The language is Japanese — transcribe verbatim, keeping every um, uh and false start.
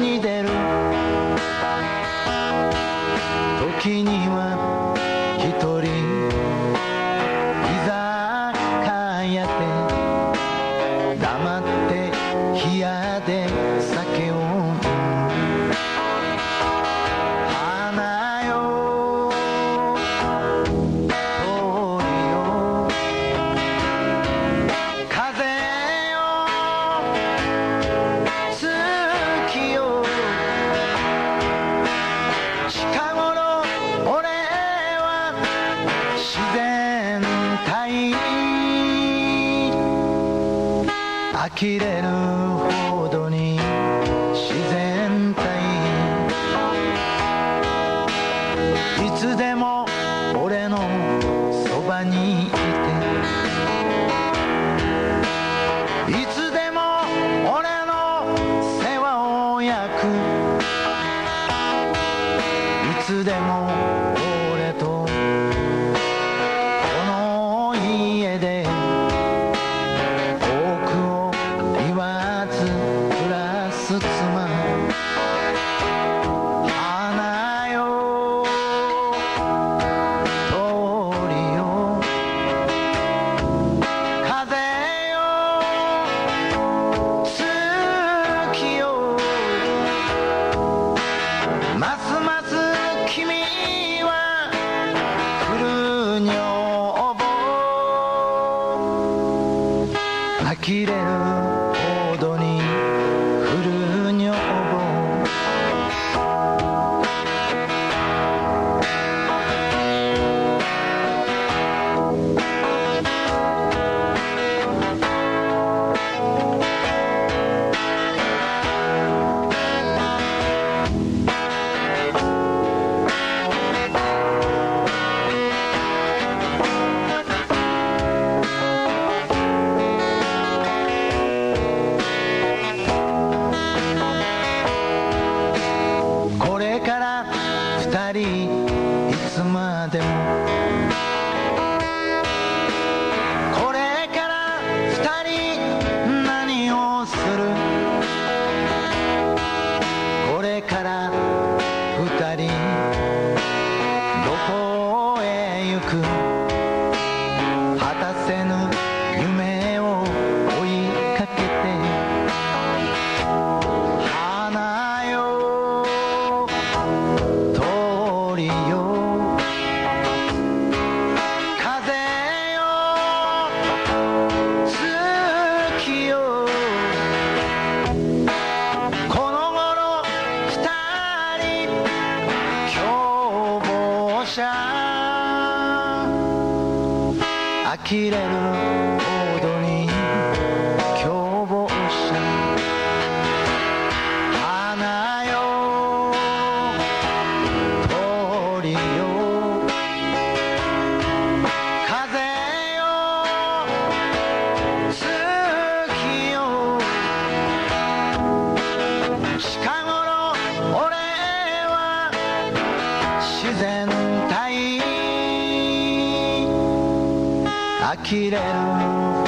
に出る時には一人居酒屋で黙って冷やで酒を飲む花よ鳥よ風よ月よ近頃俺は自然体呆れるほどに自然体いつでも俺のそばにいていつでも俺の世話を焼くいつでも俺とこの家で多くを言わず暮らす妻花よ鳥よ風よ月よますます君は来る女房呆れるほどに来る女房これから二人いつまでもこれから二人何をするこれから二人どこへ行く果たせぬ夢を追いかけて花よ鳥よ風よ月よこの頃二人共謀者呆れるほどに共謀者花よ鳥よ風よ月よ近頃俺は自然体呆れる